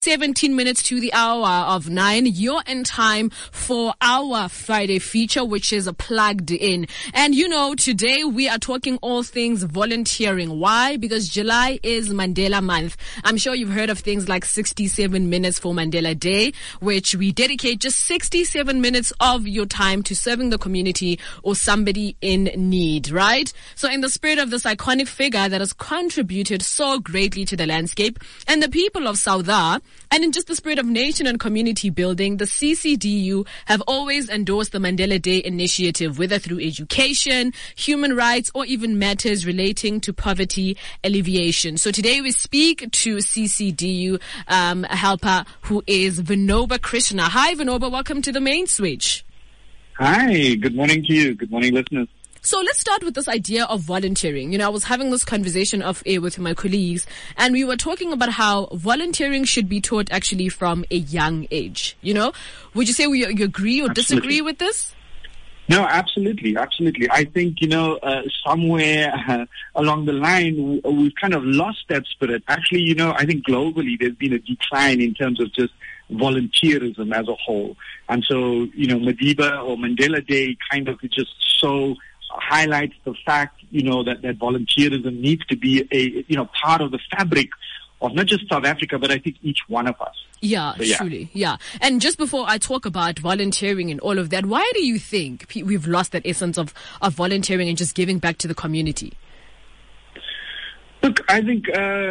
17 minutes to the hour of 9. You're in time for our Friday feature, which is Plugged In. And today we are talking all things volunteering. Why? Because July is Mandela Month. I'm sure you've heard of things like 67 minutes for Mandela Day, which we dedicate just 67 minutes of your time to serving the community or somebody in need, right? So in the spirit of this iconic figure that has contributed so greatly to the landscape and the people of South, and in just the spirit of nation and community building, the CCDU have always endorsed the Mandela Day initiative, whether through education, human rights, or even matters relating to poverty alleviation. So today we speak to CCDU helper who is Vinoba Krishna. Hi, Vinoba. Welcome to the main switch. Hi. Good morning to you. Good morning, listeners. So let's start with this idea of volunteering. I was having this conversation off air with my colleagues, and we were talking about how volunteering should be taught actually from a young age. Would you say you agree or disagree with this? No, absolutely. Absolutely. I think, somewhere along the line, we've kind of lost that spirit. Actually, I think globally there's been a decline in terms of just volunteerism as a whole. And so, Madiba or Mandela Day kind of just so highlights the fact, that volunteerism needs to be a, part of the fabric of not just South Africa, but I think each one of us. Yeah, so, truly. Yeah. And just before I talk about volunteering and all of that, why do you think we've lost that essence of volunteering and just giving back to the community? Look, I think,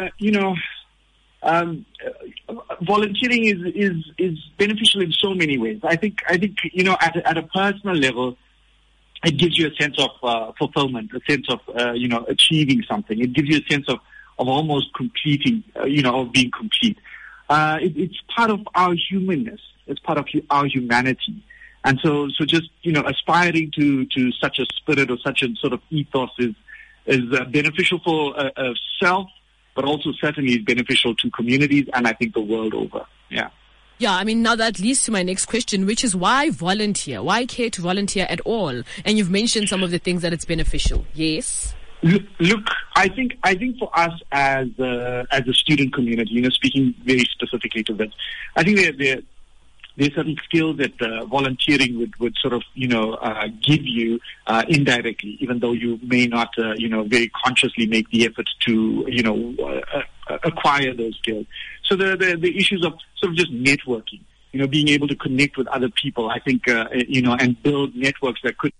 volunteering is beneficial in so many ways. I think, at a personal level, it gives you a sense of fulfillment, a sense of, achieving something. It gives you a sense of almost completing, of being complete. It's part of our humanness. It's part of our humanity. And so just, aspiring to such a spirit or such a sort of ethos is beneficial for self, but also certainly is beneficial to communities and I think the world over. Yeah. Yeah, now that leads to my next question, which is why volunteer? Why care to volunteer at all? And you've mentioned some of the things that it's beneficial. Yes? Look, I think for us as a student community, speaking very specifically to this, I think there's certain skills that volunteering would sort of, give you indirectly, even though you may not, very consciously make the effort to, acquire those skills. So the issues of sort of just networking, being able to connect with other people, I think, and build networks that could.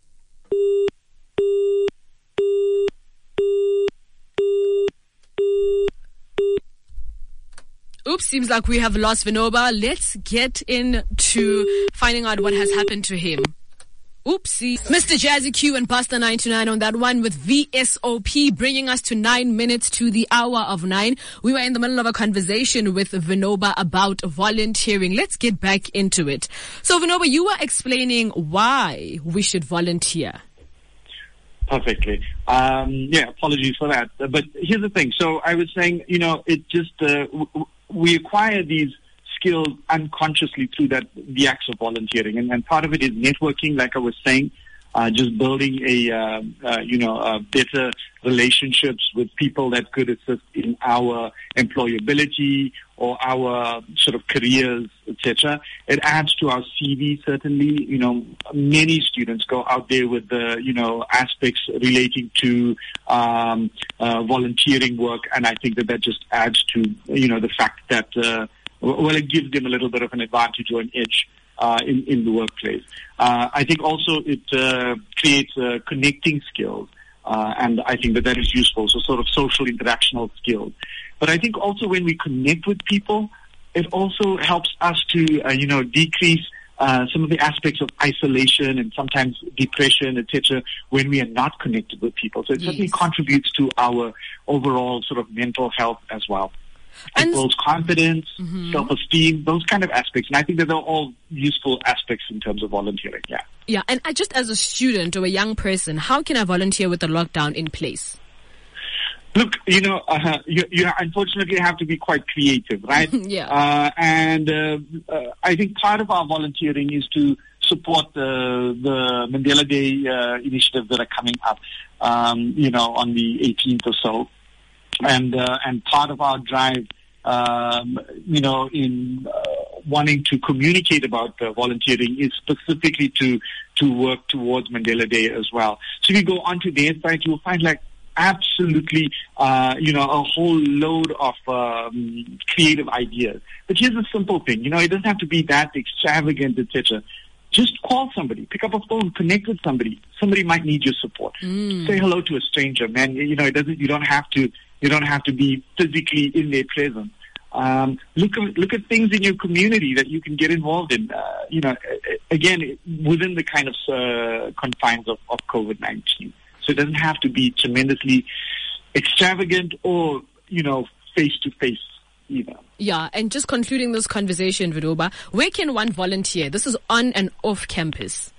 Oops, seems like we have lost Vinoba. Let's get into finding out what has happened to him. Oopsie. Mr. Jazzy Q and Buster 929 on that one with VSOP, bringing us to 9 minutes to the hour of 9. We were in the middle of a conversation with Vinoba about volunteering. Let's get back into it. So Vinoba, you were explaining why we should volunteer. Perfectly. Apologies for that. But here's the thing. So I was saying, it just, we acquire these skills unconsciously through the acts of volunteering. And part of it is networking, like I was saying, just building better relationships with people that could assist in our employability or our sort of careers, etc. It adds to our CV, certainly. Many students go out there with the, aspects relating to volunteering work, and I think that just adds to, the fact that, it gives them a little bit of an advantage or an edge in the workplace. I think also it creates connecting skills, and I think that is useful, so sort of social interactional skills. But I think also when we connect with people, it also helps us to, decrease some of the aspects of isolation and sometimes depression, etc., when we are not connected with people. So it certainly contributes to our overall sort of mental health as well. It builds confidence, self-esteem, those kind of aspects. And I think that they're all useful aspects in terms of volunteering, yeah. Yeah, and just as a student or a young person, how can I volunteer with the lockdown in place? Look, you unfortunately have to be quite creative, right? Yeah. I think part of our volunteering is to support the Mandela Day initiatives that are coming up, on the 18th or so. And part of our drive in wanting to communicate about volunteering is specifically to work towards Mandela Day as well. So if you go onto their site, you'll find absolutely, a whole load of creative ideas. But here's a simple thing, it doesn't have to be that extravagant, etc. Just call somebody, pick up a phone, connect with somebody. Somebody might need your support. Say hello to a stranger, man. You don't have to be physically in their presence. Look at things in your community that you can get involved in. Again, within the kind of confines of COVID-19. So it doesn't have to be tremendously extravagant or face to face either. Yeah, and just concluding this conversation, Vanoba, where can one volunteer? This is on and off campus.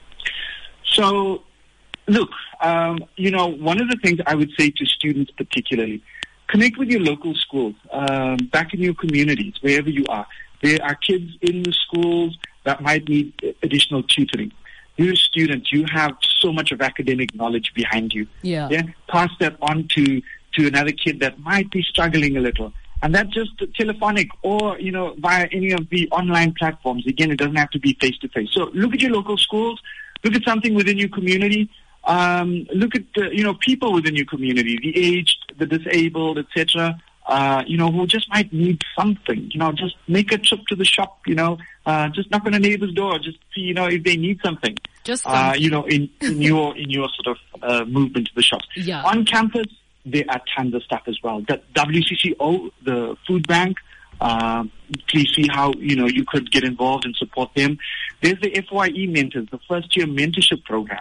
So, look, one of the things I would say to students particularly, connect with your local schools, back in your communities, wherever you are. There are kids in the schools that might need additional tutoring. You're a student. You have so much of academic knowledge behind you. Yeah. Pass that on to another kid that might be struggling a little. And that's just telephonic or, via any of the online platforms. Again, it doesn't have to be face-to-face. So look at your local schools. Look at something within your community. Look at, people within your community, the aged, the disabled, etc., who just might need something. Just make a trip to the shop, just knock on a neighbor's door, just see, if they need something. Just something. In your sort of movement to the shops. Yeah. On campus, there are tons of stuff as well. The WCCO, the food bank, please see how, you could get involved and support them. There's the FYE mentors, the first year mentorship program.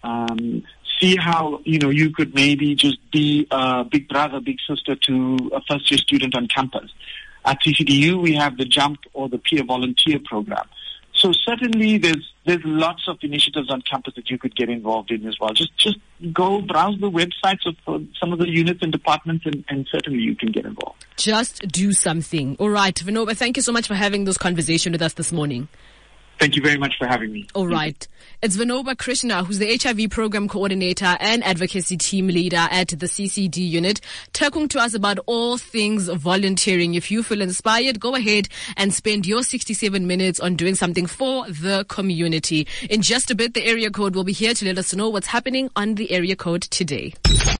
See how, you could maybe just be a big brother, big sister to a first year student on campus. At CCDU, we have the JUMP or the peer volunteer program. So certainly there's lots of initiatives on campus that you could get involved in as well. Just go browse the websites of some of the units and departments and certainly you can get involved. Just do something. All right, Vanoba, thank you so much for having this conversation with us this morning. Thank you very much for having me. All right. It's Vanoba Krishna, who's the HIV program coordinator and advocacy team leader at the CCD unit, talking to us about all things volunteering. If you feel inspired, go ahead and spend your 67 minutes on doing something for the community. In just a bit, the area code will be here to let us know what's happening on the area code today.